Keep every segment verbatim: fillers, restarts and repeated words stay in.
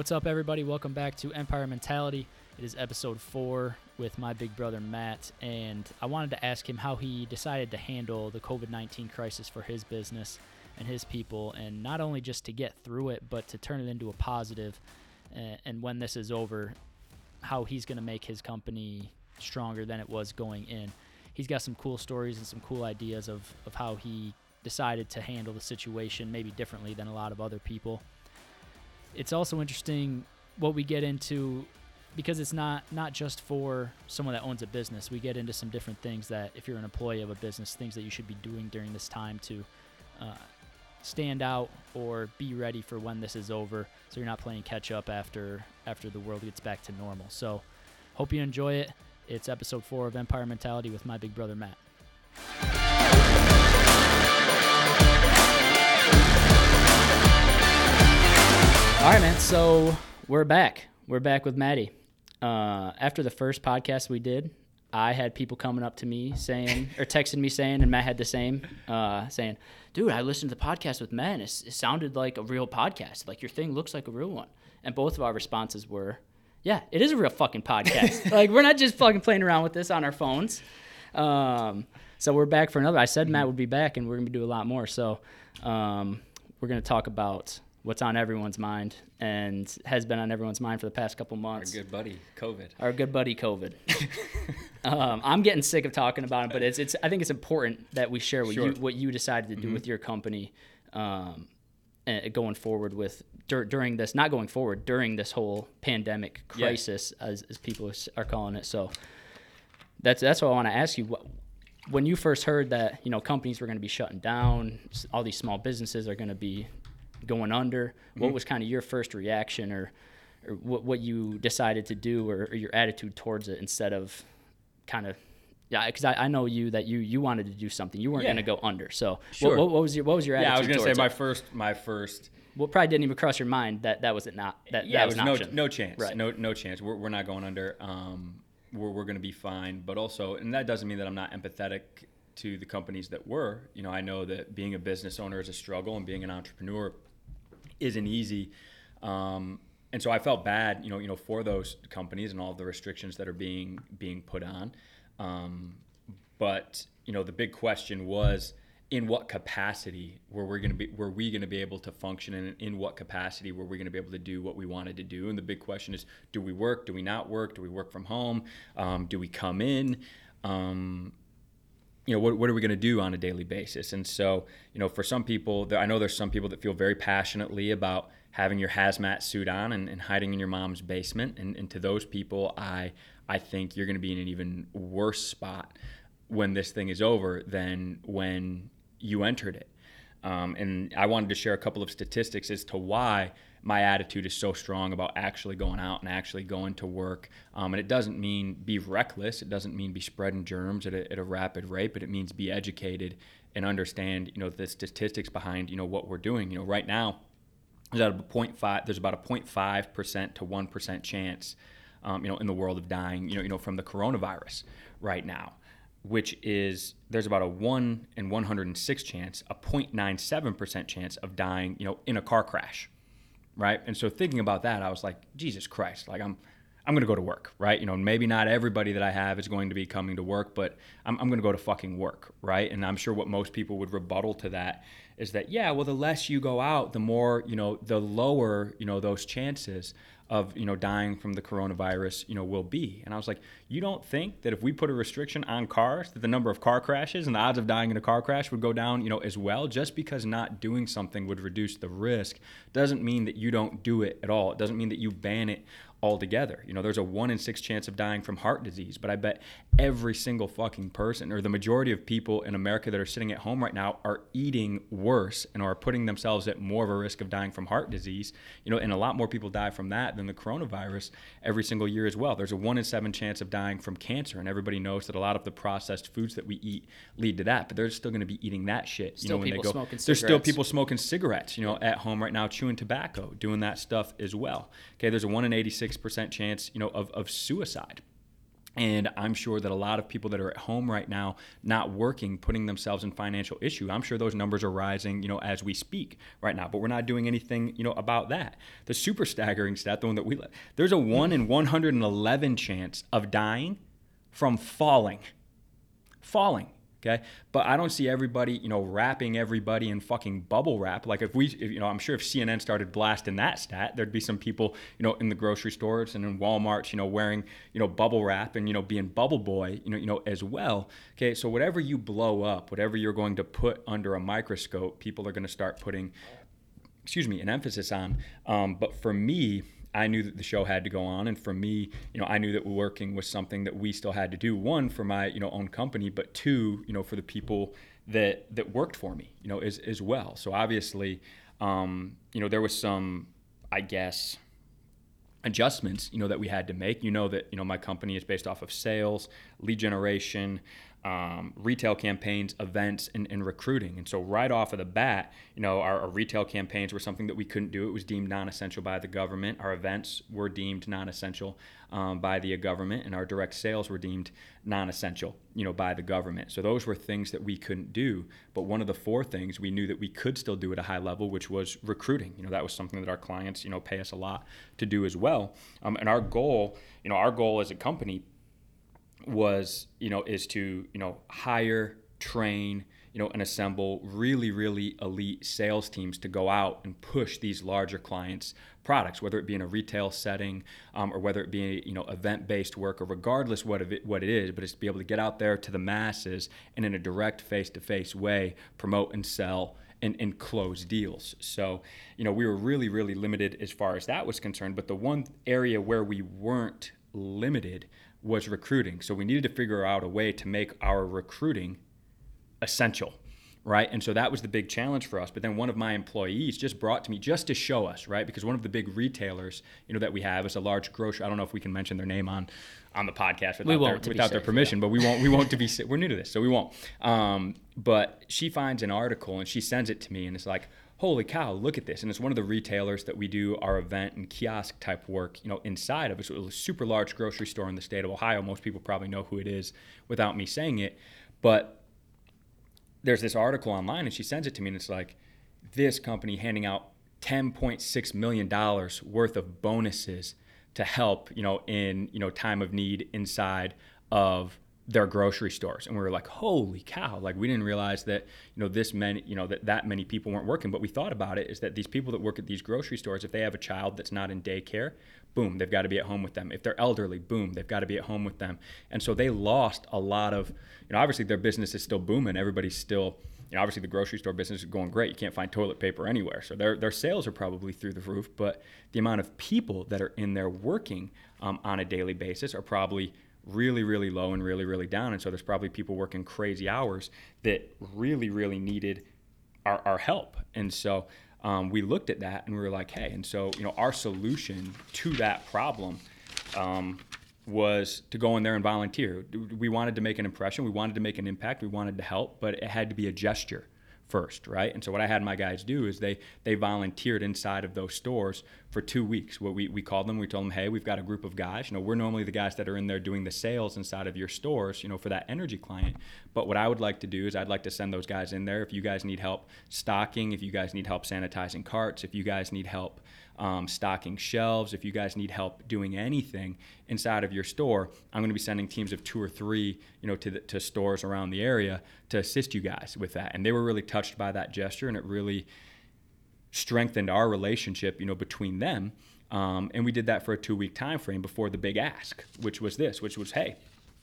What's up, everybody? Welcome back to Empire Mentality. It is episode four with my big brother, Matt, and I wanted to ask him how he decided to handle the covid nineteen crisis for his business and his people, and not only just to get through it, but to turn it into a positive, and, and when this is over, how he's going to make his company stronger than it was going in. He's got some cool stories and some cool ideas of, of how he decided to handle the situation maybe differently than a lot of other people. It's also interesting what we get into, because it's not, not just for someone that owns a business. We get into some different things that if you're an employee of a business, things that you should be doing during this time to uh, stand out or be ready for when this is over, so you're not playing catch up after after the world gets back to normal. So hope you enjoy it. It's episode four of Empire Mentality with my big brother, Matt. All right, man. So we're back. We're back with Maddie. Uh, after the first podcast we did, I had people coming up to me saying, or texting me saying, and Matt had the same, uh, saying, dude, I listened to the podcast with Matt, and it, it sounded like a real podcast. Like, your thing looks like a real one. And both of our responses were, yeah, it is a real fucking podcast. Like, we're not just fucking playing around with this on our phones. Um, so we're back for another. I said Matt would be back, and we're going to do a lot more. So um, we're going to talk about what's on everyone's mind and has been on everyone's mind for the past couple months. Our good buddy, COVID. Our good buddy, COVID. um, I'm getting sick of talking about it, but it's it's. I think it's important that we share what, sure. you, what you decided to do mm-hmm. with your company um, and going forward with dur- during this, not going forward, during this whole pandemic crisis, yeah. as, as people are calling it. So that's that's what I want to ask you. When you first heard that, you know, companies were going to be shutting down, all these small businesses are going to be going under, what mm-hmm. was kind of your first reaction, or, or what, what you decided to do, or, or your attitude towards it, instead of kind of, yeah, because I, I know you that you you wanted to do something. You weren't yeah. going to go under. So sure. what, what was your what was your attitude? Yeah, I was going to say it? my first my first. Well, probably didn't even cross your mind that that was it not that yeah, that was it an was option. no no chance, right. no no chance. We're we're not going under. Um, we're we're going to be fine. But also, and that doesn't mean that I'm not empathetic to the companies that were. You know, I know that being a business owner is a struggle, and being an entrepreneur isn't easy, um, and so I felt bad, you know, you know, for those companies and all of the restrictions that are being being put on. Um, but you know, the big question was, in what capacity were we going to be? Were we going to be able to function, and in what capacity were we going to be able to do what we wanted to do? And the big question is, do we work? Do we not work? Do we work from home? Um, do we come in? Um, you know, what, what are we going to do on a daily basis? And so, you know, for some people, I know there's some people that feel very passionately about having your hazmat suit on and, and hiding in your mom's basement. And, and to those people, I I think you're going to be in an even worse spot when this thing is over than when you entered it. Um, and I wanted to share a couple of statistics as to why my attitude is so strong about actually going out and actually going to work. Um, and it doesn't mean be reckless. It doesn't mean be spreading germs at a, at a rapid rate, but it means be educated and understand, you know, the statistics behind, you know, what we're doing. You know, right now, there's about a zero point five, there's about a zero point five percent to one percent chance, um, you know, in the world of dying, you know, you know, from the coronavirus right now, which is, there's about a one in one hundred six chance, a zero point nine seven percent chance of dying, you know, in a car crash. Right. And so thinking about that, I was like, Jesus Christ, like I'm I'm going to go to work. Right. You know, maybe not everybody that I have is going to be coming to work, but I'm, I'm going to go to fucking work. Right. And I'm sure what most people would rebuttal to that is that, yeah, well, the less you go out, the more, you know, the lower, you know, those chances of, you know, dying from the coronavirus, you know, will be. And I was like, you don't think that if we put a restriction on cars, that the number of car crashes and the odds of dying in a car crash would go down, you know, as well? Just because not doing something would reduce the risk doesn't mean that you don't do it at all. It doesn't mean that you ban it altogether. You know, there's a one in six chance of dying from heart disease, but I bet every single fucking person, or the majority of people in America that are sitting at home right now, are eating worse and are putting themselves at more of a risk of dying from heart disease. You know, and a lot more people die from that than the coronavirus every single year as well. There's a one in seven chance of dying from cancer, and everybody knows that a lot of the processed foods that we eat lead to that, but they're still going to be eating that shit. Still you know, when people they go, smoking cigarettes. There's still people smoking cigarettes, you know, at home right now, chewing tobacco, doing that stuff as well. Okay, there's a one in eighty-six percent chance, you know, of, of suicide. And I'm sure that a lot of people that are at home right now, not working, putting themselves in financial issue, I'm sure those numbers are rising, you know, as we speak right now. But we're not doing anything, you know, about that. The super staggering stat, the one that we let, there's a one in one hundred eleven chance of dying from falling, falling. Okay. But I don't see everybody, you know, wrapping everybody in fucking bubble wrap. Like if we, if, you know, I'm sure if C N N started blasting that stat, there'd be some people, you know, in the grocery stores and in Walmart, you know, wearing, you know, bubble wrap and, you know, being bubble boy, you know, you know, as well. Okay. So whatever you blow up, whatever you're going to put under a microscope, people are going to start putting, excuse me, an emphasis on. Um, but for me, I knew that the show had to go on, and for me, you know, I knew that working was something that we still had to do. One, for my, you know, own company, but two, you know, for the people that that worked for me, you know, as as well. So obviously, um, you know, there was some, I guess, adjustments, you know, that we had to make. You know that, you know, my company is based off of sales, lead generation, um, retail campaigns, events, and, and recruiting. And so right off of the bat, you know, our, our retail campaigns were something that we couldn't do. It was deemed non-essential by the government. Our events were deemed non-essential um, by the government, and our direct sales were deemed non-essential, you know, by the government. So those were things that we couldn't do. But one of the four things we knew that we could still do at a high level, which was recruiting. You know, that was something that our clients, you know, pay us a lot to do as well. Um, and our goal, you know, our goal as a company was, you know, is to, you know, hire, train, you know, and assemble really, really elite sales teams to go out and push these larger clients' products, whether it be in a retail setting um, or whether it be, you know, event-based work, or regardless what of it, what it is, but it's to be able to get out there to the masses and in a direct face-to-face way, promote and sell and, and close deals. So, you know, we were really, really limited as far as that was concerned. But the one area where we weren't limited was recruiting. So we needed to figure out a way to make our recruiting essential, right? And so that was the big challenge for us. But then one of my employees just brought to me just to show us, right? Because one of the big retailers, you know, that we have is a large grocery. I don't know if we can mention their name on on the podcast without, their, without their permission, yeah. But we won't. We won't to be. We're new to this, so we won't. Um, but she finds an article and she sends it to me, and it's like, holy cow, look at this. And it's one of the retailers that we do our event and kiosk type work, you know, inside of. It's a super large grocery store in the state of Ohio. Most people probably know who it is without me saying it. But there's this article online and she sends it to me and it's like, this company handing out ten point six million dollars worth of bonuses to help, you know, in, you know, time of need inside of their grocery stores. And we were like, holy cow, like we didn't realize that, you know, this many, you know, that that many people weren't working. But we thought about it is that these people that work at these grocery stores, if they have a child that's not in daycare, boom, they've got to be at home with them. If they're elderly, boom, they've got to be at home with them. And so they lost a lot of, you know, obviously their business is still booming. Everybody's still, you know, obviously the grocery store business is going great. You can't find toilet paper anywhere. So their their sales are probably through the roof, but the amount of people that are in there working um, on a daily basis are probably really, really low and really, really down. And so there's probably people working crazy hours that really, really needed our, our help. And so um, we looked at that and we were like, hey, and so, you know, our solution to that problem um, was to go in there and volunteer. We wanted to make an impression. We wanted to make an impact. We wanted to help, but it had to be a gesture first, right? And so what I had my guys do is they they volunteered inside of those stores for two weeks. What we, we called them, we told them, hey, we've got a group of guys. You know, we're normally the guys that are in there doing the sales inside of your stores, you know, for that energy client. But what I would like to do is I'd like to send those guys in there. If you guys need help stocking, if you guys need help sanitizing carts, if you guys need help um, stocking shelves, if you guys need help doing anything inside of your store, I'm going to be sending teams of two or three, you know, to the, to stores around the area to assist you guys with that. And they were really touched by that gesture, and it really strengthened our relationship, you know, between them. Um, and we did that for a two-week time frame before the big ask, which was this, which was, hey,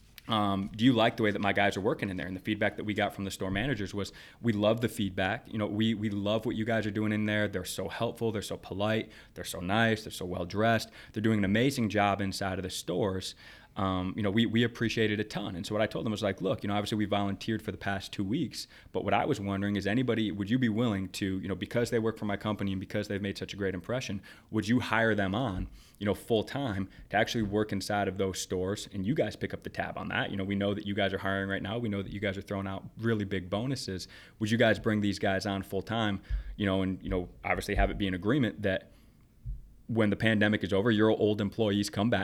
Um, do you like the way that my guys are working in there? And the feedback that we got from the store managers was, we love the feedback. You know, we we love what you guys are doing in there. They're so helpful. They're so polite. They're so nice. They're so well dressed. They're doing an amazing job inside of the stores. Um, you know, we, we appreciate it a ton. And so what I told them was like, look, you know, obviously we volunteered for the past two weeks, but what I was wondering is anybody, would you be willing to, you know, because they work for my company and because they've made such a great impression, would you hire them on, you know, full time to actually work inside of those stores, and you guys pick up the tab on that? You know, we know that you guys are hiring right now. We know that you guys are throwing out really big bonuses. Would you guys bring these guys on full time, you know, and, you know, obviously have it be an agreement that when the pandemic is over, your old employees come back.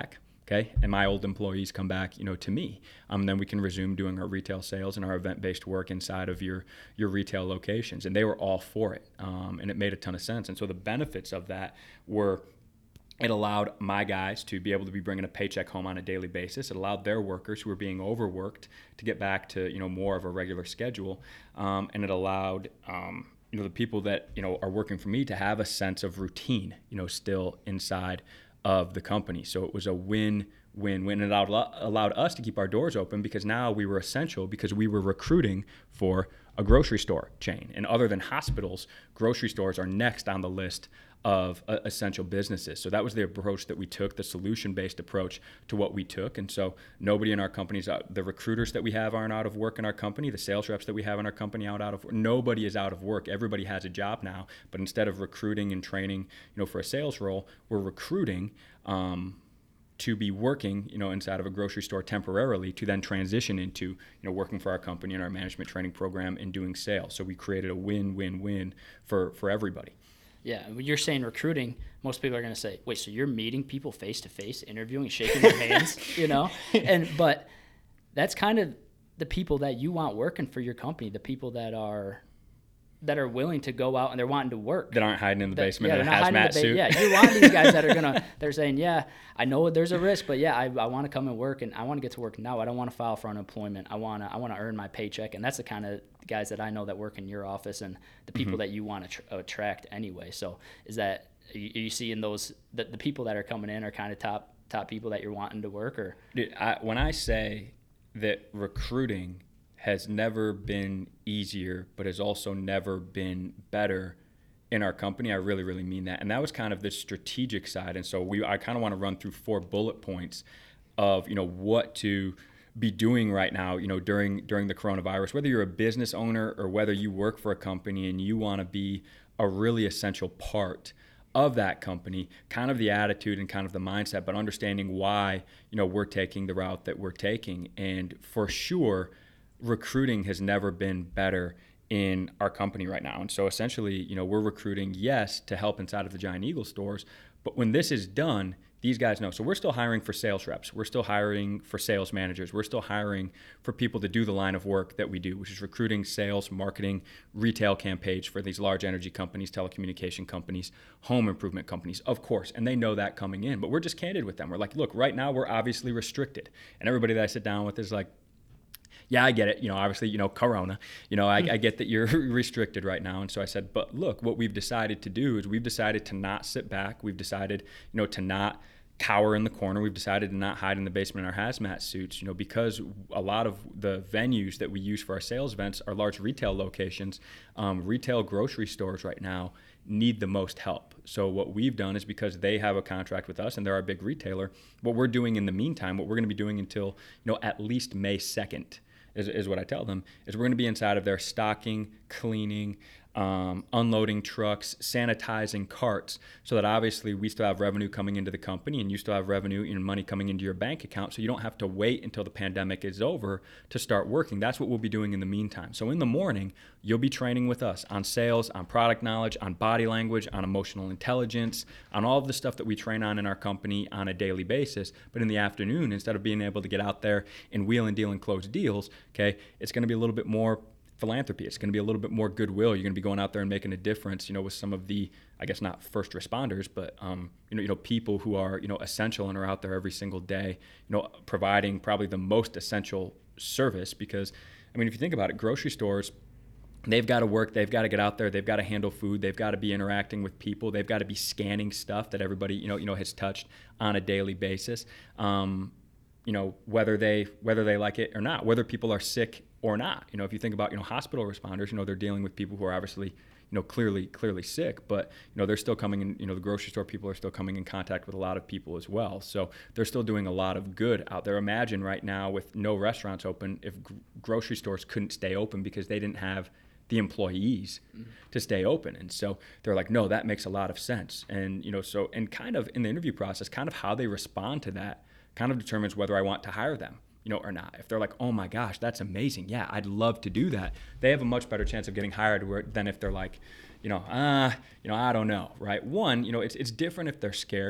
Okay, and my old employees come back, you know, to me. Um, then we can resume doing our retail sales and our event-based work inside of your your retail locations. And they were all for it, um, and it made a ton of sense. And so the benefits of that were, it allowed my guys to be able to be bringing a paycheck home on a daily basis. It allowed their workers who were being overworked to get back to, you know, more of a regular schedule, um, and it allowed um, you know, the people that, you know, are working for me to have a sense of routine, you know, still inside of the company. So it was a win-win-win. It allowed, allowed us to keep our doors open because now we were essential because we were recruiting for a grocery store chain. And other than hospitals, grocery stores are next on the list of uh, essential businesses. So that was the approach that we took, the solution-based approach to what we took. And so nobody in our companies, uh, the recruiters that we have aren't out of work in our company, the sales reps that we have in our company aren't out of work. Nobody is out of work. Everybody has a job now. But instead of recruiting and training, you know, for a sales role, we're recruiting um, to be working, you know, inside of a grocery store temporarily to then transition into, you know, working for our company and our management training program and doing sales. So we created a win-win-win for, for everybody. Yeah, when you're saying recruiting, most people are going to say, wait, so you're meeting people face-to-face, interviewing, shaking their hands, you know? And but that's kind of the people that you want working for your company, the people that are that are willing to go out and they're wanting to work. That aren't hiding in the that, basement yeah, in a hazmat ba- suit. Yeah, you want these guys that are going to, they're saying, yeah, I know there's a risk, but yeah, I, I want to come and work, and I want to get to work now. I don't want to file for unemployment. I want to I want to earn my paycheck, and that's the kind of guys that I know that work in your office and the people mm-hmm. that you want to tr- attract anyway. So is that, are you, are you seeing those, the, the people that are coming in are kind of top top people that you're wanting to work? Or Dude, I, when I say that recruiting has never been easier, but has also never been better in our company, I really, really mean that. And that was kind of the strategic side. And so we, I kind of want to run through four bullet points of, you know, what to be doing right now, you know, during during the coronavirus, whether you're a business owner or whether you work for a company and you want to be a really essential part of that company, kind of the attitude and kind of the mindset, but understanding why, you know, we're taking the route that we're taking. And for sure, recruiting has never been better in our company right now. And so essentially, you know, we're recruiting, yes, to help inside of the Giant Eagle stores, but when this is done, these guys know. So we're still hiring for sales reps. We're still hiring for sales managers. We're still hiring for people to do the line of work that we do, which is recruiting, sales, marketing, retail campaigns for these large energy companies, telecommunication companies, home improvement companies, of course. And they know that coming in, but we're just candid with them. We're like, look, right now we're obviously restricted. And everybody that I sit down with is like, yeah, I get it. You know, obviously, you know, Corona, you know, I, I get that you're restricted right now. And so I said, but look, what we've decided to do is we've decided to not sit back. We've decided, you know, to not cower in the corner. We've decided to not hide in the basement in our hazmat suits, you know, because a lot of the venues that we use for our sales events are large retail locations. Um, retail grocery stores right now need the most help. So what we've done is, because they have a contract with us and they're our big retailer, what we're doing in the meantime, what we're going to be doing until, you know, at least May second, Is, is what I tell them, is we're going to be inside of there stocking, cleaning, um, unloading trucks, sanitizing carts, so that obviously we still have revenue coming into the company and you still have revenue and money coming into your bank account, so you don't have to wait until the pandemic is over to start working. That's what we'll be doing in the meantime. So in the morning, you'll be training with us on sales, on product knowledge, on body language, on emotional intelligence, on all of the stuff that we train on in our company on a daily basis. But in the afternoon, instead of being able to get out there and wheel and deal and close deals, okay, it's going to be a little bit more philanthropy. It's going to be a little bit more goodwill. You're going to be going out there and making a difference, you know, with some of the, I guess not first responders, but um, you know, you know, people who are, you know, essential and are out there every single day, you know, providing probably the most essential service. Because, I mean, if you think about it, grocery stores, they've got to work, they've got to get out there, they've got to handle food, they've got to be interacting with people, they've got to be scanning stuff that everybody, you know, you know, has touched on a daily basis. Um, you know, whether they whether they like it or not, whether people are sick or not. You know, if you think about, you know, hospital responders, you know, they're dealing with people who are obviously, you know, clearly clearly sick, but, you know, they're still coming in, you know, the grocery store people are still coming in contact with a lot of people as well. So they're still doing a lot of good out there. Imagine right now, with no restaurants open, if gr- grocery stores couldn't stay open because they didn't have the employees mm-hmm. to stay open. And so they're like, no, that makes a lot of sense. And, you know, so, and kind of in the interview process, kind of how they respond to that kind of determines whether I want to hire them, you know, or not. If they're like, oh my gosh, that's amazing, yeah, I'd love to do that, they have a much better chance of getting hired than if they're like, you know, ah, uh, you know, I don't know, right? One, you know, it's it's different if they're scared,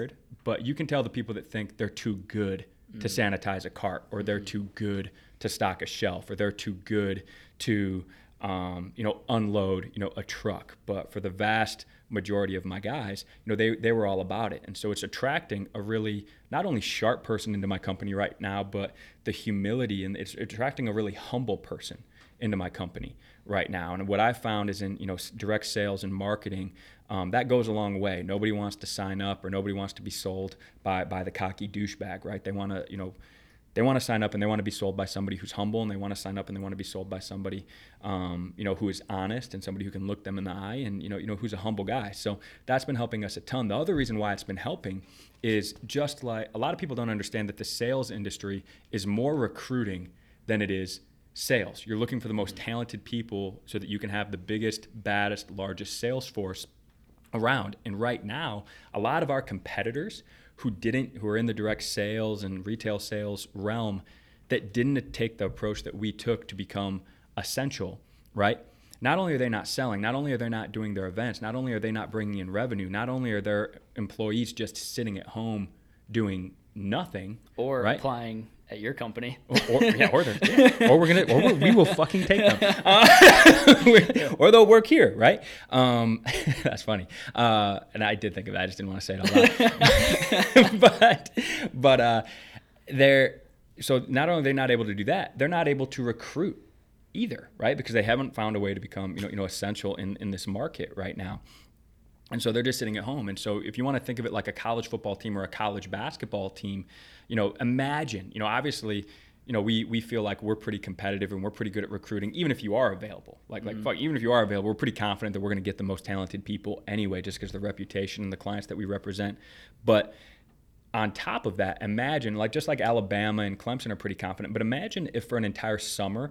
but you can tell the people that think they're too good mm. to sanitize a cart, or they're mm. too good to stock a shelf, or they're too good to, um, you know, unload, you know, a truck. But for the vast majority of my guys, you know, they, they were all about it. And so it's attracting a really, not only sharp person into my company right now, but the humility, and it's attracting a really humble person into my company right now. And what I found is in, you know, direct sales and marketing, um, that goes a long way. Nobody wants to sign up, or nobody wants to be sold by, by the cocky douchebag, right? They want to, you know, they want to sign up and they want to be sold by somebody who's humble, and they want to sign up and they want to be sold by somebody, um, you know, who is honest, and somebody who can look them in the eye, and, you know, you know, who's a humble guy. So that's been helping us a ton. The other reason why it's been helping is just like a lot of people don't understand that the sales industry is more recruiting than it is sales. You're looking for the most talented people so that you can have the biggest, baddest, largest sales force around. And right now, a lot of our competitors who didn't, who are in the direct sales and retail sales realm, that didn't take the approach that we took to become essential, right? Not only are they not selling, not only are they not doing their events, not only are they not bringing in revenue, not only are their employees just sitting at home doing nothing, or right? applying at your company, or, or yeah, or, yeah, or we're gonna, or we're, we will fucking take them, uh, or they'll work here, right? Um, that's funny, uh, and I did think of that. I just didn't want to say it out loud. but, but uh, they're so not only are they not able to do that, they're not able to recruit either, right? Because they haven't found a way to become, you know, you know, essential in in this market right now. And so they're just sitting at home. And so if you want to think of it like a college football team or a college basketball team, you know, imagine, you know, obviously, you know, we we feel like we're pretty competitive and we're pretty good at recruiting, even if you are available. Like, mm-hmm. like fuck, even if you are available, we're pretty confident that we're going to get the most talented people anyway, just because of the reputation and the clients that we represent. But on top of that, imagine, like just like Alabama and Clemson are pretty confident, but imagine if for an entire summer,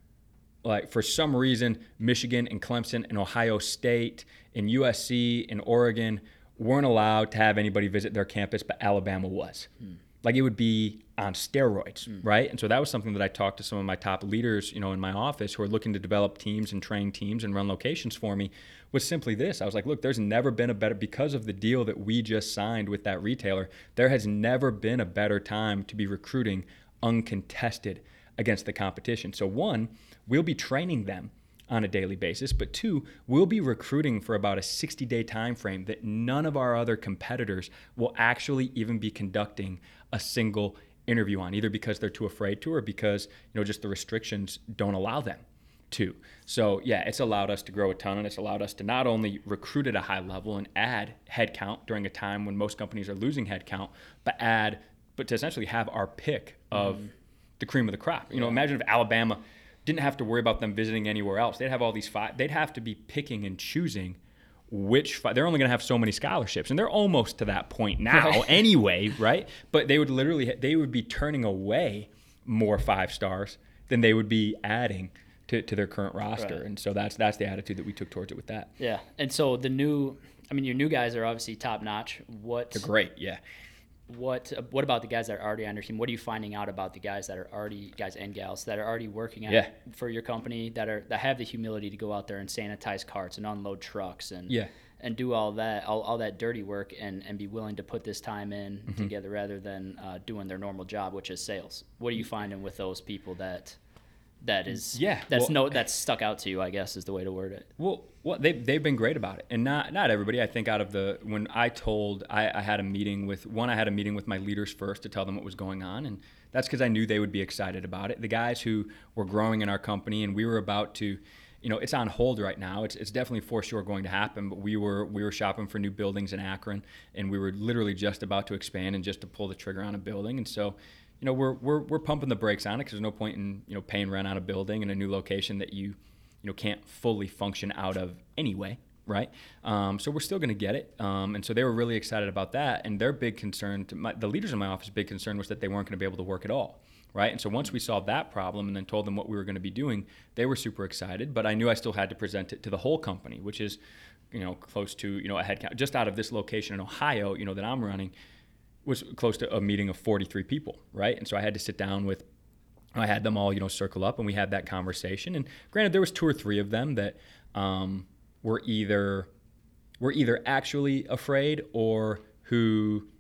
like for some reason, Michigan and Clemson and Ohio State and U S C and Oregon weren't allowed to have anybody visit their campus, but Alabama was. Hmm. Like it would be on steroids, hmm. right? And so that was something that I talked to some of my top leaders, you know, in my office who are looking to develop teams and train teams and run locations for me, was simply this. I was like, look, there's never been a better, because of the deal that we just signed with that retailer, there has never been a better time to be recruiting uncontested against the competition. So one, we'll be training them on a daily basis, but two, we'll be recruiting for about a sixty-day time frame that none of our other competitors will actually even be conducting a single interview on, either because they're too afraid to, or because, you know, just the restrictions don't allow them to. So yeah, it's allowed us to grow a ton, and it's allowed us to not only recruit at a high level and add headcount during a time when most companies are losing headcount, but add, but to essentially have our pick of mm. the cream of the crop. You yeah. know, imagine if Alabama didn't have to worry about them visiting anywhere else. They'd have all these five. They'd have to be picking and choosing which five. They're only going to have so many scholarships, and they're almost to that point now right. anyway, right? But they would literally, they would be turning away more five stars than they would be adding to, to their current roster. Right. And so that's that's the attitude that we took towards it with that. Yeah. And so the new, I mean, your new guys are obviously top notch. What? They're great, yeah. What what about the guys that are already on your team? What are you finding out about the guys that are already, guys and gals that are already working at yeah. for your company, that are that have the humility to go out there and sanitize carts and unload trucks and yeah. and do all that all, all that dirty work and, and be willing to put this time in mm-hmm. together rather than uh, doing their normal job, which is sales? What are you finding with those people that that is yeah that's well, no that's stuck out to you, I guess is the way to word it? Well, well they they've been great about it, and not not everybody. I think out of the when I told I, I had a meeting with one, I had a meeting with my leaders first to tell them what was going on, and that's because I knew they would be excited about it. The guys who were growing in our company, and we were about to, you know, it's on hold right now. It's it's definitely for sure going to happen, but we were we were shopping for new buildings in Akron, and we were literally just about to expand and just to pull the trigger on a building, and so. You know, we're we're we're pumping the brakes on it because there's no point in, you know, paying rent on a building in a new location that you, you know, can't fully function out of anyway, right? Um, so we're still going to get it, um, and so they were really excited about that. And their big concern, to my, the leaders in my office, big concern was that they weren't going to be able to work at all, right? And so once we solved that problem and then told them what we were going to be doing, they were super excited. But I knew I still had to present it to the whole company, which is, you know, close to, you know, a headcount just out of this location in Ohio, you know, that I'm running. Was close to a meeting of forty-three people, right? And so I had to sit down with, I had them all, you know, circle up, and we had that conversation. And granted, there was two or three of them that um, were either were either actually afraid or who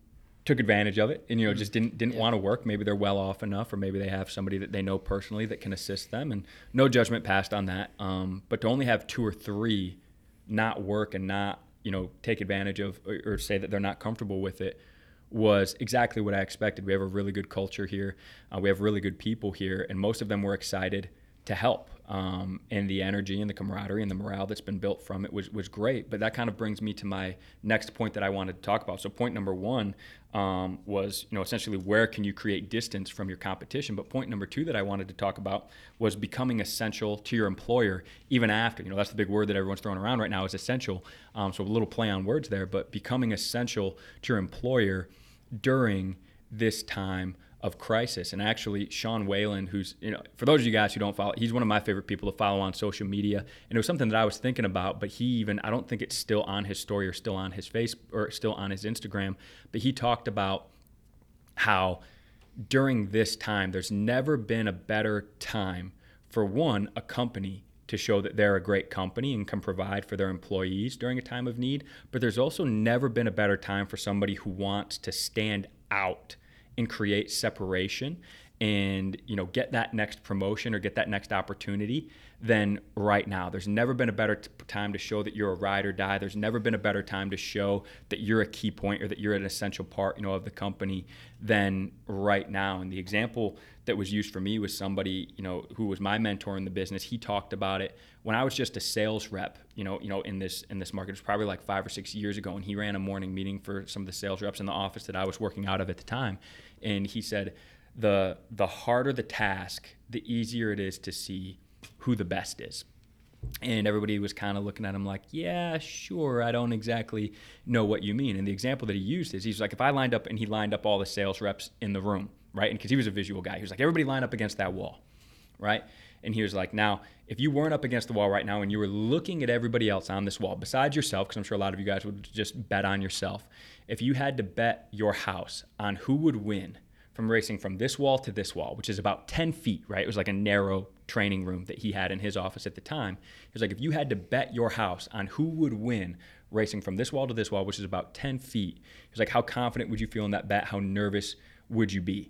took advantage of it and, you know, just didn't didn't Yeah. want to work. Maybe they're well off enough, or maybe they have somebody that they know personally that can assist them, and no judgment passed on that. Um, but to only have two or three not work and not, you know, take advantage of, or, or say that they're not comfortable with it, was exactly what I expected. We have a really good culture here. Uh, we have really good people here, and most of them were excited to help. Um, and the energy and the camaraderie and the morale that's been built from it was, was great. But that kind of brings me to my next point that I wanted to talk about. So point number one um, was, you know, essentially where can you create distance from your competition? But point number two that I wanted to talk about was becoming essential to your employer even after. You know, that's the big word that everyone's throwing around right now is essential. Um, so a little play on words there, but becoming essential to your employer during this time of crisis. And actually, Sean Whalen, who's, you know, for those of you guys who don't follow, he's one of my favorite people to follow on social media. And it was something that I was thinking about, but he even, I don't think it's still on his story or still on his face or still on his Instagram, but he talked about how during this time, there's never been a better time for one, a company to show that they're a great company and can provide for their employees during a time of need. But there's also never been a better time for somebody who wants to stand out and create separation and, you know, get that next promotion or get that next opportunity than right now. There's never been a better t- time to show that you're a ride or die. There's never been a better time to show that you're a key point or that you're an essential part, you know, of the company than right now. And the example that was used for me was somebody, you know, who was my mentor in the business. He talked about it when I was just a sales rep, you know, you know, in this in this market. It was probably like five or six years ago, and he ran a morning meeting for some of the sales reps in the office that I was working out of at the time. And he said, the the harder the task, the easier it is to see who the best is. And everybody was kind of looking at him like, yeah, sure, I don't exactly know what you mean. And the example that he used is he's like, if I lined up, and he lined up all the sales reps in the room, right? And because he was a visual guy, he was like, everybody line up against that wall, right? And he was like, now, if you weren't up against the wall right now and you were looking at everybody else on this wall, besides yourself, because I'm sure a lot of you guys would just bet on yourself, if you had to bet your house on who would win from racing from this wall to this wall, which is about ten feet, right? It was like a narrow training room that he had in his office at the time. He was like, if you had to bet your house on who would win racing from this wall to this wall, which is about ten feet, he was like, how confident would you feel in that bet? How nervous would you be?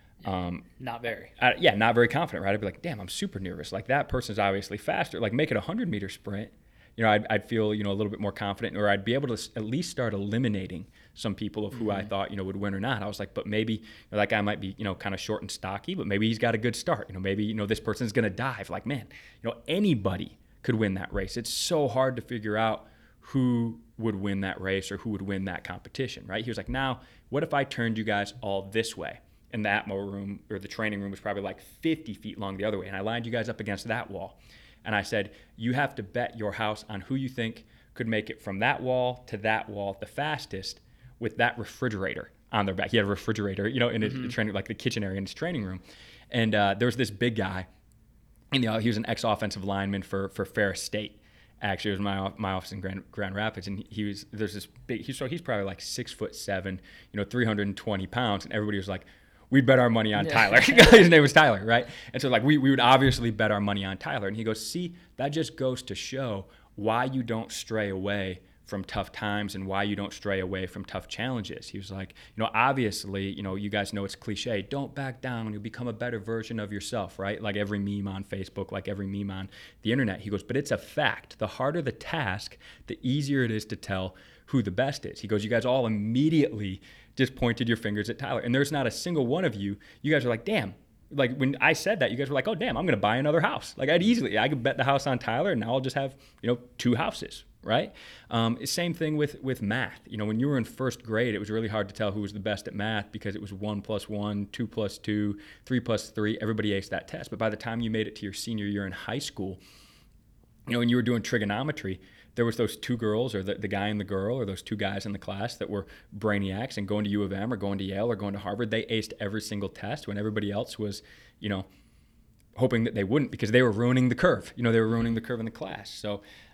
Um, not very. I, yeah, not very confident, right? I'd be like, damn, I'm super nervous. Like, that person's obviously faster. Like, make it a hundred meter sprint. You know, I'd, I'd feel, you know, a little bit more confident, or I'd be able to at least start eliminating some people of who mm-hmm. I thought, you know, would win or not. I was like, but maybe, you know, that guy might be, you know, kind of short and stocky, but maybe he's got a good start. You know, maybe, you know, this person's going to dive. Like, man, you know, anybody could win that race. It's so hard to figure out who would win that race or who would win that competition, right? He was like, now, what if I turned you guys all this way? And the Atmo room, or the training room, was probably like fifty feet long the other way. And I lined you guys up against that wall. And I said, you have to bet your house on who you think could make it from that wall to that wall the fastest with that refrigerator on their back. He had a refrigerator, you know, in mm-hmm. a training, like the kitchen area in his training room. And uh, there was this big guy, and you know, he was an ex-offensive lineman for for Ferris State. Actually, it was my my office in Grand, Grand Rapids, and he was there's this big. He, so he's probably like six foot seven, you know, three hundred twenty pounds, and everybody was like, we'd bet our money on Tyler. His name was Tyler, right? And so like we, we would obviously bet our money on Tyler. And he goes, see, that just goes to show why you don't stray away from tough times and why you don't stray away from tough challenges. He was like, you know, obviously, you know, you guys know it's cliche. Don't back down. You'll become a better version of yourself, right? Like every meme on Facebook, like every meme on the internet. He goes, but it's a fact. The harder the task, the easier it is to tell who the best is. He goes, you guys all immediately just pointed your fingers at Tyler. And there's not a single one of you, you guys are like, damn. Like when I said that, you guys were like, oh, damn, I'm going to buy another house. Like I'd easily, I could bet the house on Tyler and now I'll just have, you know, two houses, right? Um, same thing with, with math. You know, when you were in first grade, it was really hard to tell who was the best at math because it was one plus one, two plus two, three plus three. Everybody aced that test. But by the time you made it to your senior year in high school, you know, when you were doing trigonometry, there was those two girls or the, the guy and the girl or those two guys in the class that were brainiacs and going to U of M or going to Yale or going to Harvard. They aced every single test when everybody else was, you know, hoping that they wouldn't because they were ruining the curve. You know, they were ruining the curve in the class. So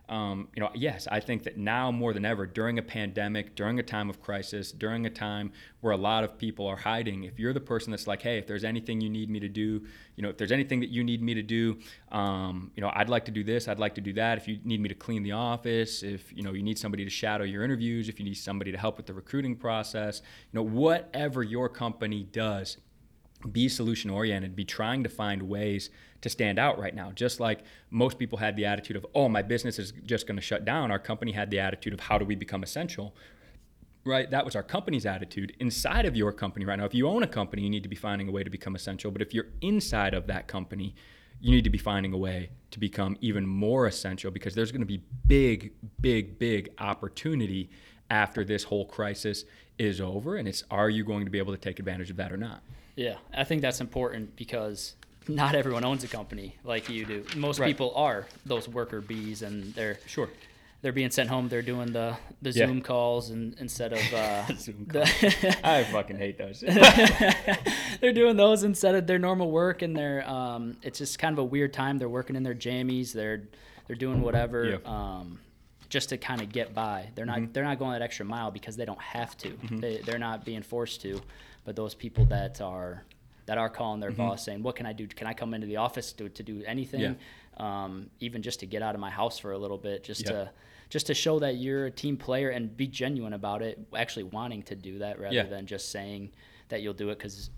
um, you know, yes, I think that now more than ever, during a pandemic, during a time of crisis, during a time where a lot of people are hiding, if you're the person that's like, hey, if there's anything you need me to do, you know, if there's anything that you need me to do, um, you know, I'd like to do this, I'd like to do that. If you need me to clean the office, if, you know, you need somebody to shadow your interviews, if you need somebody to help with the recruiting process, you know, whatever your company does, be solution oriented, be trying to find ways to stand out right now. Just like most people had the attitude of, oh, my business is just going to shut down. Our company had the attitude of, how do we become essential? Right? That was our company's attitude. Inside of your company right now, if you own a company, you need to be finding a way to become essential. But if you're inside of that company, you need to be finding a way to become even more essential, because there's going to be big, big, big opportunity after this whole crisis is over. And it's, are you going to be able to take advantage of that or not? Yeah, I think that's important, because not everyone owns a company like you do. Most Right. people are those worker bees, and they're Sure. they're being sent home. They're doing the, the Yeah. Zoom calls and instead of uh, Zoom the I fucking hate those. they're doing those instead of their normal work, and they're um, it's just kind of a weird time. They're working in their jammies. They're they're doing whatever. Yeah. Um, just to kind of get by. They're not Mhm. they're not going that extra mile because they don't have to. Mhm. They they're not being forced to. But those people that are that are calling their Mhm. boss saying, "What can I do? Can I come into the office to to do anything? Yeah. Um, even just to get out of my house for a little bit, just Yeah. to just to show that you're a team player and be genuine about it, actually wanting to do that rather Yeah. than just saying that you'll do it." Because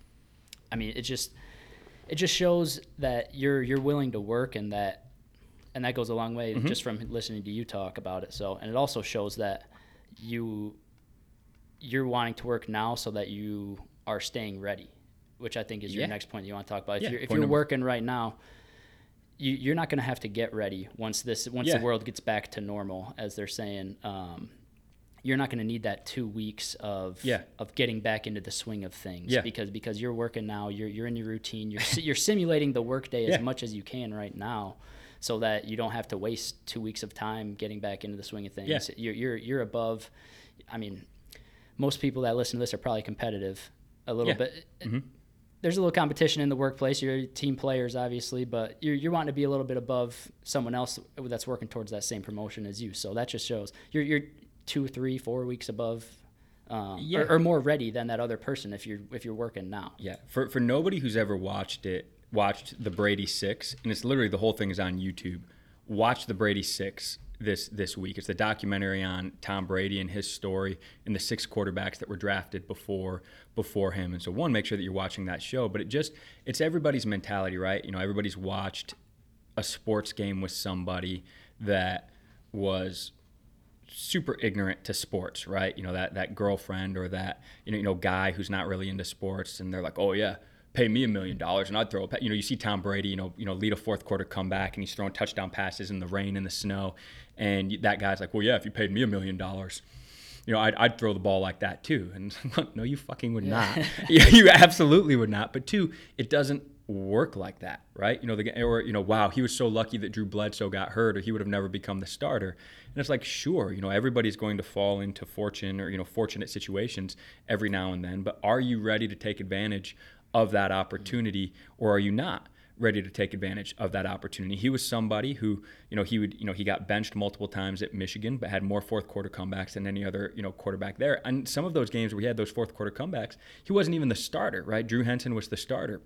I mean, it just it just shows that you're you're willing to work, and that and that goes a long way Mhm. just from listening to you talk about it. So, and it also shows that you you're wanting to work now so that you are staying ready, which I think is your Yeah. next point you want to talk about. If Yeah, you're if point you're number- working right now, you you're not going to have to get ready once this once Yeah. the world gets back to normal, as they're saying. Um, you're not going to need that two weeks of Yeah. of getting back into the swing of things, Yeah. because because you're working now, you're you're in your routine, you're si- you're simulating the workday Yeah. as much as you can right now, so that you don't have to waste two weeks of time getting back into the swing of things. Yeah. You're you're you're above. I mean, most people that listen to this are probably competitive a little Yeah. bit. Mhm. There's a little competition in the workplace. You're team players, obviously, but you're you're wanting to be a little bit above someone else that's working towards that same promotion as you. So that just shows you're you're two, three, four weeks above, um, Yeah. or, or more ready than that other person if you're if you're working now. Yeah, for for nobody who's ever watched it, watched the Brady Six, and it's literally the whole thing is on YouTube. Watch the Brady Six this this week. It's the documentary on Tom Brady and his story and the six quarterbacks that were drafted before before him. And so, one, make sure that you're watching that show. But it just it's everybody's mentality, right? You know, everybody's watched a sports game with somebody that was super ignorant to sports, right? You know, that that girlfriend or that you know you know guy who's not really into sports, and they're like, oh yeah, pay me a million dollars and I'd throw a pa-. You know, you see Tom Brady, you know, you know, lead a fourth quarter comeback and he's throwing touchdown passes in the rain and the snow, and that guy's like, well, yeah, if you paid me a million dollars, you know, I'd, I'd throw the ball like that too. And no, you fucking would not. Yeah, you absolutely would not. But two, it doesn't work like that, right? You know, the or you know, wow, he was so lucky that Drew Bledsoe got hurt, or he would have never become the starter. And it's like, sure, you know, everybody's going to fall into fortune or you know, fortunate situations every now and then. But are you ready to take advantage of that opportunity, or are you not ready to take advantage of that opportunity? He was somebody who, you know, he would, you know, he got benched multiple times at Michigan, but had more fourth quarter comebacks than any other, you know, quarterback there. And some of those games where he had those fourth quarter comebacks, he wasn't even the starter, right? Drew Henson was the starter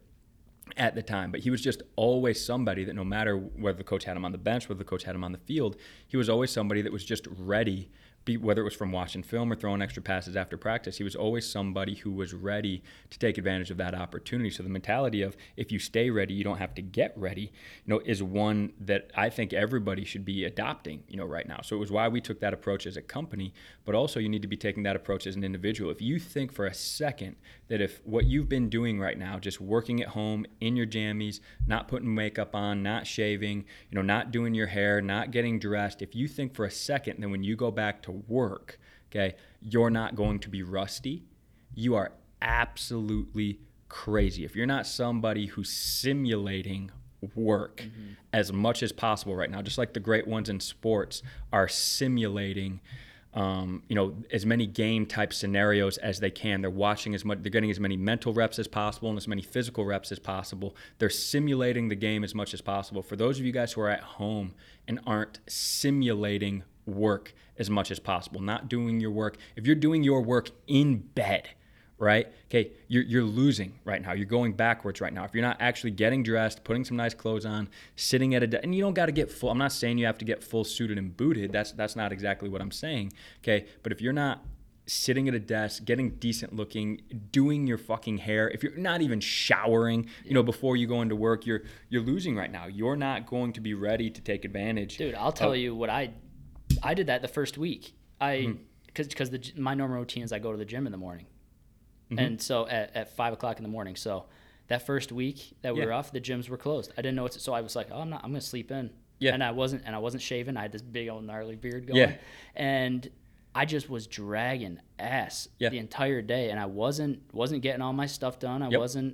at the time, but he was just always somebody that no matter whether the coach had him on the bench, whether the coach had him on the field, he was always somebody that was just ready, be, whether it was from watching film or throwing extra passes after practice. He was always somebody who was ready to take advantage of that opportunity. So the mentality of if you stay ready, you don't have to get ready, you know, is one that I think everybody should be adopting, you know, right now. So it was why we took that approach as a company, but also you need to be taking that approach as an individual. If you think for a second that if what you've been doing right now, just working at home in your jammies, not putting makeup on, not shaving, you know, not doing your hair, not getting dressed, if you think for a second that when you go back to work, okay, you're not going to be rusty, you are absolutely crazy. If you're not somebody who's simulating work mm-hmm. as much as possible right now, just like the great ones in sports are simulating um, you know, as many game type scenarios as they can. They're watching as much, they're getting as many mental reps as possible and as many physical reps as possible. They're simulating the game as much as possible. For those of you guys who are at home and aren't simulating work as much as possible, not doing your work, if you're doing your work in bed, right? Okay, you're, you're losing right now. You're going backwards right now. If you're not actually getting dressed, putting some nice clothes on, sitting at a desk, and you don't got to get full, I'm not saying you have to get full suited and booted. That's that's not exactly what I'm saying, okay? But if you're not sitting at a desk, getting decent looking, doing your fucking hair, if you're not even showering, you know, before you go into work, you're you're losing right now. You're not going to be ready to take advantage. Dude, I'll tell of, you what I, I did that the first week. I, because mm-hmm. because my normal routine is I go to the gym in the morning. Mm-hmm. And so at, at five o'clock in the morning. So that first week that we yeah. were off, the gyms were closed. I didn't know what to, so I was like, oh, I'm not, I'm going to sleep in. Yeah. And I wasn't, and I wasn't shaving. I had this big old gnarly beard going. Yeah. And I just was dragging ass yeah. the entire day. And I wasn't, wasn't getting all my stuff done. I yep. wasn't,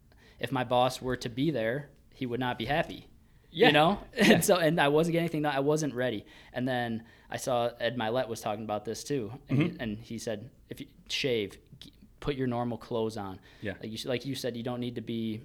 if my boss were to be there, he would not be happy. Yeah. You know? Yeah. And so, and I wasn't getting anything done. I wasn't ready. And then I saw Ed Milet was talking about this too. And, mm-hmm. he, and he said, if you shave, put your normal clothes on. Yeah. Like you, like you said, you don't need to be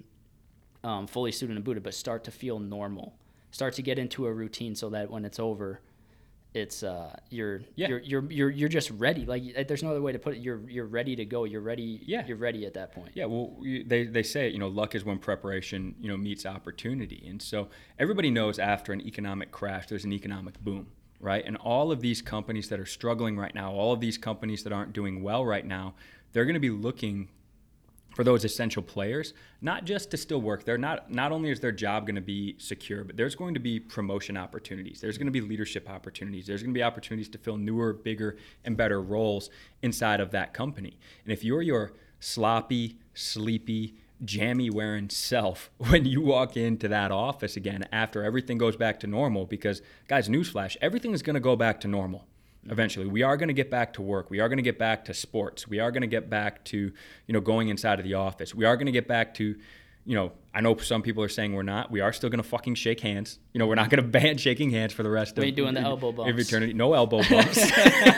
um, fully suited and booted, but start to feel normal. Start to get into a routine so that when it's over, it's uh, you're, yeah. you're you're you're you're just ready. Like there's no other way to put it. You're you're ready to go. You're ready. Yeah. You're ready at that point. Yeah. Well, you, they they say you know luck is when preparation you know meets opportunity, and so everybody knows after an economic crash, there's an economic boom. Right. And all of these companies that are struggling right now, all of these companies that aren't doing well right now, they're going to be looking for those essential players, not just to still work there. Not not only is their job going to be secure, but there's going to be promotion opportunities. There's going to be leadership opportunities. There's going to be opportunities to fill newer, bigger, and better roles inside of that company. And if you're your sloppy, sleepy, jammy wearing self when you walk into that office again after everything goes back to normal, because guys, newsflash, everything is going to go back to normal. Eventually, we are going to get back to work. We are going to get back to sports. We are going to get back to, you know, going inside of the office. We are going to get back to, you know, I know some people are saying we're not. We are still going to fucking shake hands. You know, we're not going to ban shaking hands for the rest we of. We ain't doing the elbow bumps. Of eternity. No elbow bumps.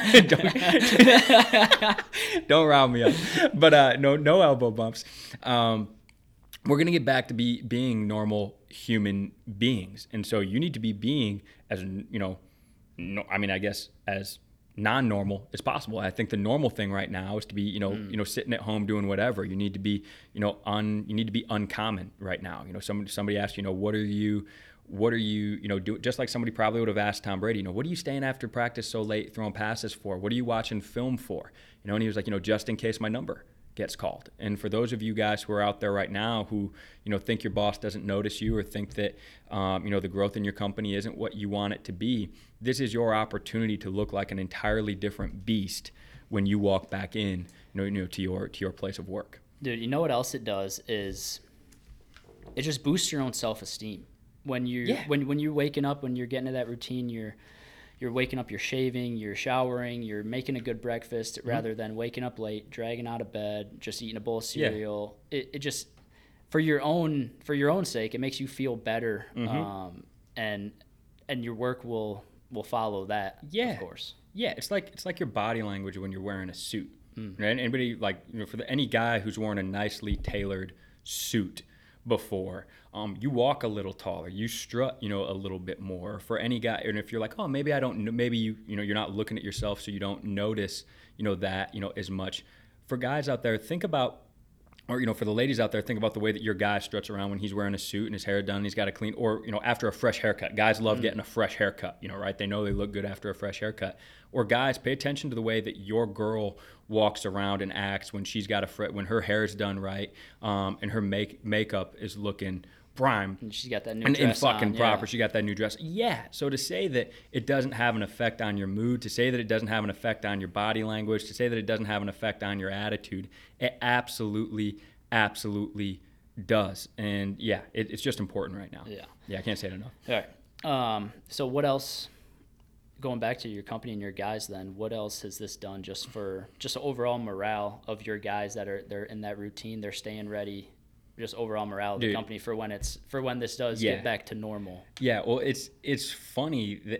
don't, don't round me up. But uh, no, no elbow bumps. Um, we're going to get back to be being normal human beings, and so you need to be being as you know. No, I mean, I guess as non-normal as possible. I think the normal thing right now is to be, you know, mm. you know, sitting at home doing whatever. You need to be, you know, un. You need to be uncommon right now. You know, somebody somebody asked, you know, what are you, what are you, you know, do just like somebody probably would have asked Tom Brady, you know, what are you staying after practice so late throwing passes for? What are you watching film for? You know, and he was like, you know, just in case my number gets called. And for those of you guys who are out there right now who, you know, think your boss doesn't notice you or think that, um, you know, the growth in your company isn't what you want it to be, this is your opportunity to look like an entirely different beast when you walk back in, you know, you know to your to your place of work. Dude, you know what else it does is it just boosts your own self-esteem. When you yeah. when when you're waking up, when you're getting to that routine, you're You're waking up, you're shaving, you're showering, you're making a good breakfast mm-hmm. rather than waking up late, dragging out of bed, just eating a bowl of cereal. Yeah. It it just for your own for your own sake, it makes you feel better, mm-hmm. um, and and your work will will follow that. Yeah, of course. Yeah, it's like it's like your body language when you're wearing a suit. Mm. Right? Anybody like you know for the, any guy who's worn a nicely tailored suit before, um, you walk a little taller, you strut, you know, a little bit more. For any guy, and if you're like, oh, maybe I don't know, maybe you, you know, you're not looking at yourself, so you don't notice, you know, that, you know, as much. For guys out there, think about, or, you know, for the ladies out there, think about the way that your guy struts around when he's wearing a suit and his hair done, and he's got a clean, or, you know, after a fresh haircut. Guys love mm. getting a fresh haircut, you know, right? They know they look good after a fresh haircut. Or guys, pay attention to the way that your girl walks around and acts when she's got a fr- when her hair's done right, um, and her make makeup is looking prime. And she's got that new and, dress and fucking on, proper. Yeah. She got that new dress. Yeah. So to say that it doesn't have an effect on your mood, to say that it doesn't have an effect on your body language, to say that it doesn't have an effect on your attitude, it absolutely, absolutely does. And yeah, it, it's just important right now. Yeah. Yeah, I can't say it enough. All right. Um, so what else? Going back to your company and your guys, then what else has this done just for just overall morale of your guys that are they're in that routine, they're staying ready, just overall morale of the Dude. company for when it's for when this does yeah. get back to normal? Yeah, well, it's it's funny that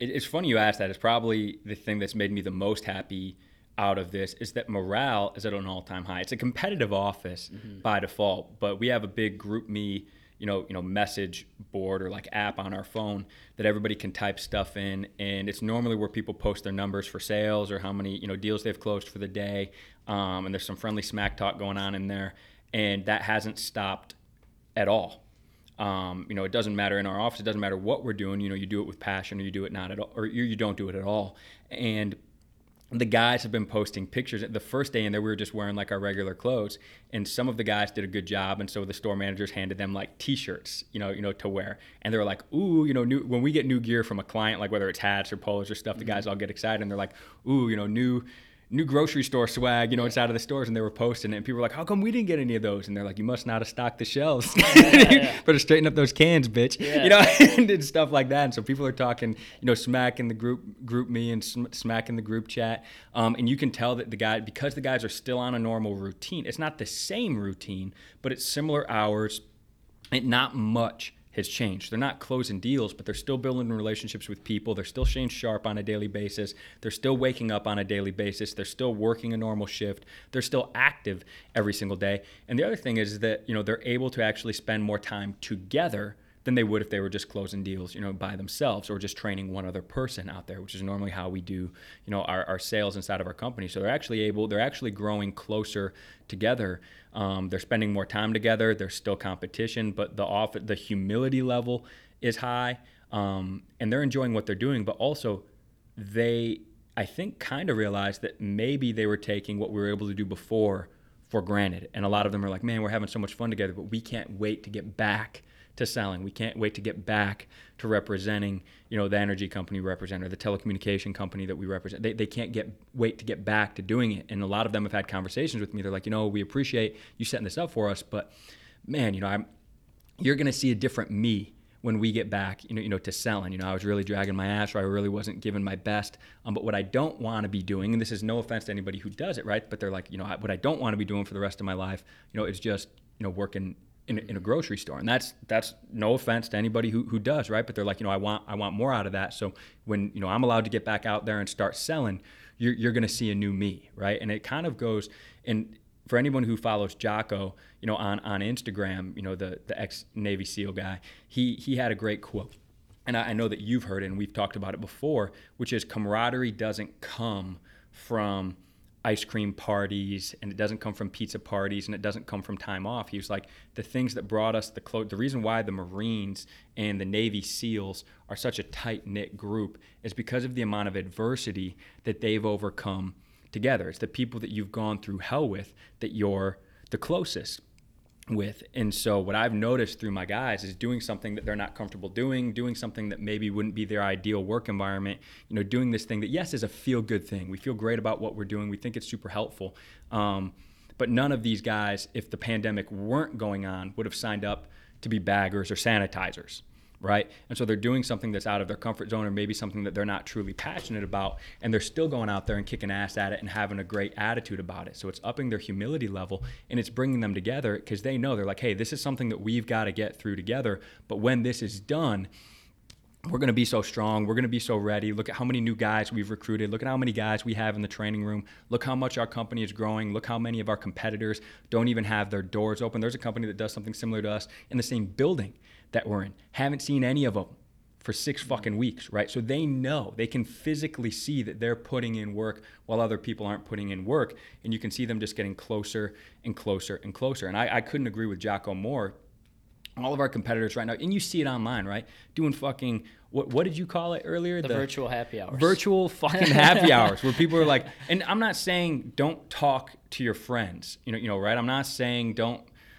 it, it's funny you asked that. It's probably the thing that's made me the most happy out of this is that morale is at an all-time high. It's a competitive office mm-hmm. by default, but we have a big group me, you know, you know, message board or like app on our phone that everybody can type stuff in, and it's normally where people post their numbers for sales or how many, you know, deals they've closed for the day, um, and there's some friendly smack talk going on in there, and that hasn't stopped at all. Um, you know, it doesn't matter in our office. It doesn't matter what we're doing. You know, you do it with passion, or you do it not at all, or you, you don't do it at all, and the guys have been posting pictures. The first day in there, we were just wearing like our regular clothes, and some of the guys did a good job, and so the store managers handed them like T-shirts, you know, you know, to wear, and they were like, "Ooh, you know, new." When we get new gear from a client, like whether it's hats or polos or stuff, the guys all get excited, and they're like, "Ooh, you know, new." new grocery store swag, you know, inside of the stores, and they were posting it, and people were like, how come we didn't get any of those? And they're like, you must not have stocked the shelves. Yeah, yeah. Better straighten up those cans, bitch. Yeah. You know, and, and stuff like that. And so people are talking, you know, smack in the group, group me and sm- smack in the group chat. Um, and you can tell that the guy, because the guys are still on a normal routine, it's not the same routine, but it's similar hours and not much has changed. They're not closing deals, but they're still building relationships with people. They're still staying sharp on a daily basis. They're still waking up on a daily basis. They're still working a normal shift. They're still active every single day. And the other thing is that, you know, they're able to actually spend more time together than they would if they were just closing deals, you know, by themselves or just training one other person out there, which is normally how we do, you know, our, our sales inside of our company. So they're actually able, they're actually growing closer together. Um, they're spending more time together. There's still competition, but the off, the humility level is high, um, and they're enjoying what they're doing. But also, they, I think, kind of realized that maybe they were taking what we were able to do before for granted. And a lot of them are like, "Man, we're having so much fun together, but we can't wait to get back to selling. We can't wait to get back to representing, you know, the energy company we represent or the telecommunication company that we represent. They, they can't get wait to get back to doing it." And a lot of them have had conversations with me. They're like, you know, we appreciate you setting this up for us, but man, you know, I'm, you're going to see a different me when we get back, you know, you know, to selling. You know, I was really dragging my ass, or I really wasn't giving my best. Um, but what I don't want to be doing, and this is no offense to anybody who does it, right? But they're like, you know, what I don't want to be doing for the rest of my life, you know, is just, you know, working In, in a grocery store. And that's that's no offense to anybody who, who does, right? But they're like, you know, I want I want more out of that. So when, you know, I'm allowed to get back out there and start selling, you're you're gonna see a new me, right? And it kind of goes, and for anyone who follows Jocko, you know, on, on Instagram, you know, the the ex-Navy SEAL guy, he he had a great quote. And I, I know that you've heard it and we've talked about it before, which is camaraderie doesn't come from ice cream parties, and it doesn't come from pizza parties, and it doesn't come from time off. He was like, the things that brought us the close, the reason why the Marines and the Navy SEALs are such a tight-knit group is because of the amount of adversity that they've overcome together. It's the people that you've gone through hell with that you're the closest with. And so what I've noticed through my guys is doing something that they're not comfortable doing, doing something that maybe wouldn't be their ideal work environment, you know, doing this thing that, yes, is a feel-good thing. We feel great about what we're doing. We think it's super helpful. Um, but none of these guys, if the pandemic weren't going on, would have signed up to be baggers or sanitizers, right? And so they're doing something that's out of their comfort zone, or maybe something that they're not truly passionate about, and they're still going out there and kicking ass at it and having a great attitude about it. So it's upping their humility level, and it's bringing them together because they know, they're like, hey, this is something that we've got to get through together. But when this is done, we're going to be so strong. We're going to be so ready. Look at how many new guys we've recruited. Look at how many guys we have in the training room. Look how much our company is growing. Look how many of our competitors don't even have their doors open. There's a company that does something similar to us in the same building that we're in. Haven't seen any of them for six fucking weeks, right? So they know, they can physically see that they're putting in work while other people aren't putting in work. And you can see them just getting closer and closer and closer. And I, I couldn't agree with Jocko more. All of our competitors right now, and you see it online, right? Doing fucking, what what did you call it earlier? The, the virtual happy hours. Virtual fucking happy hours, where people are like, and I'm not saying don't talk to your friends, you know, you know, right? I'm not saying don't,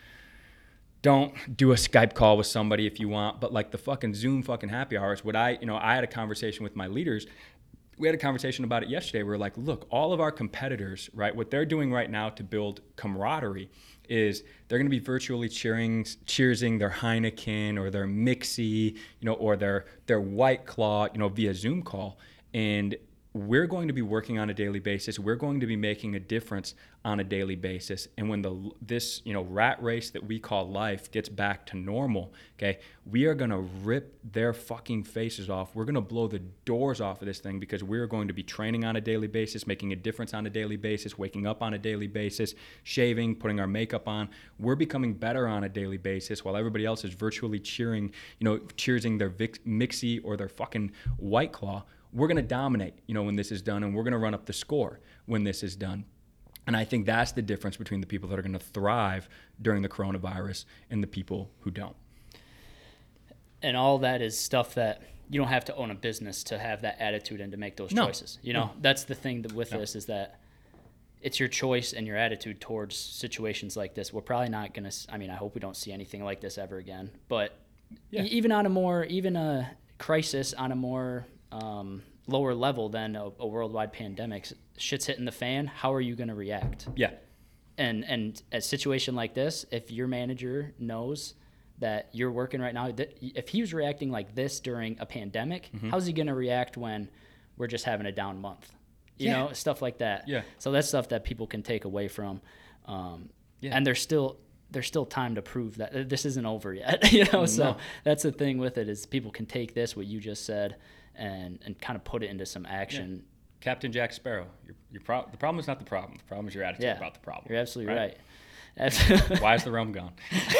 don't do a Skype call with somebody if you want, but like the fucking Zoom fucking happy hours, what I, you know, I had a conversation with my leaders. We had a conversation about it yesterday. We were like, look, all of our competitors, right, what they're doing right now to build camaraderie is they're going to be virtually cheering, cheersing their Heineken or their Mixie, you know, or their their White Claw, you know, via Zoom call. And we're going to be working on a daily basis. We're going to be making a difference on a daily basis. And when the this, you know, rat race that we call life gets back to normal, okay, we are going to rip their fucking faces off. We're going to blow the doors off of this thing because we're going to be training on a daily basis, making a difference on a daily basis, waking up on a daily basis, shaving, putting our makeup on. We're becoming better on a daily basis while everybody else is virtually cheering, you know, cheersing their Vic- Mixie or their fucking White Claw. We're going to dominate, you know, when this is done, and we're going to run up the score when this is done. And I think that's the difference between the people that are going to thrive during the coronavirus and the people who don't. And all that is stuff that you don't have to own a business to have that attitude and to make those no. choices. You know, no. That's the thing that with no. this is that it's your choice and your attitude towards situations like this. We're probably not going to, I mean, I hope we don't see anything like this ever again. But yeah. e- even on a more, even a crisis on a more um, lower level than a, a worldwide pandemic, shit's hitting the fan. How are you going to react? Yeah. And and a situation like this, if your manager knows that you're working right now, that if he was reacting like this during a pandemic, mm-hmm. how's he going to react when we're just having a down month? You yeah. know, stuff like that. Yeah. So that's stuff that people can take away from. Um, yeah. And there's still there's still time to prove that this isn't over yet. You know, no. So that's the thing with it is people can take this, what you just said, and and kind of put it into some action. Yeah. Captain Jack Sparrow. Your, your pro- the problem is not the problem. The problem is your attitude yeah. about the problem. You're absolutely right. right. Why is the rum gone?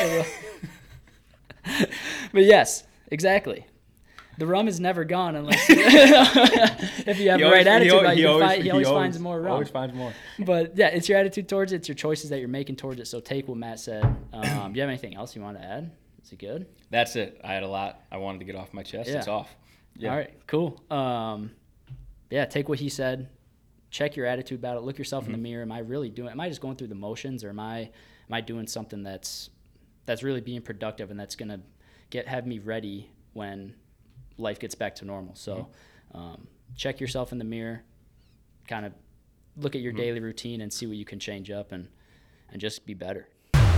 But yes, exactly. The rum is never gone unless you, if you have the right attitude. He always, he always, he always finds more rum. Always finds more. But yeah, it's your attitude towards it. It's your choices that you're making towards it. So take what Matt said. Um, do you have anything else you want to add? Is it good? That's it. I had a lot I wanted to get off my chest. Yeah. It's off. Yeah. All right, cool. Um, yeah, take what he said. Check your attitude about it. Look yourself mm-hmm. in the mirror. Am I really doing? Am I just going through the motions, or am I am I doing something that's that's really being productive and that's gonna get have me ready when life gets back to normal? So, um, check yourself in the mirror. Kind of look at your mm-hmm. daily routine and see what you can change up and and just be better.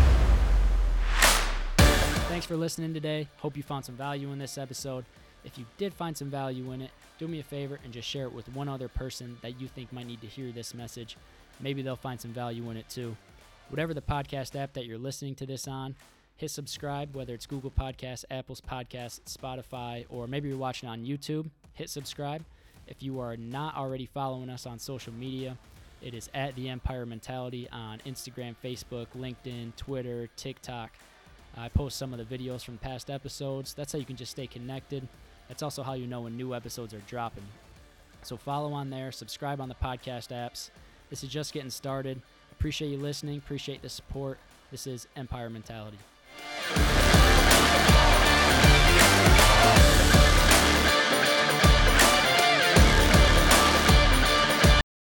Thanks for listening today. Hope you found some value in this episode. If you did find some value in it, do me a favor and just share it with one other person that you think might need to hear this message. Maybe they'll find some value in it too. Whatever the podcast app that you're listening to this on, hit subscribe, whether it's Google Podcasts, Apple's Podcasts, Spotify, or maybe you're watching on YouTube, hit subscribe. If you are not already following us on social media, it is at The Empire Mentality on Instagram, Facebook, LinkedIn, Twitter, TikTok. I post some of the videos from past episodes. That's how you can just stay connected. That's also how you know when new episodes are dropping. So follow on there, subscribe on the podcast apps. This is just getting started. Appreciate you listening. Appreciate the support. This is Empire Mentality.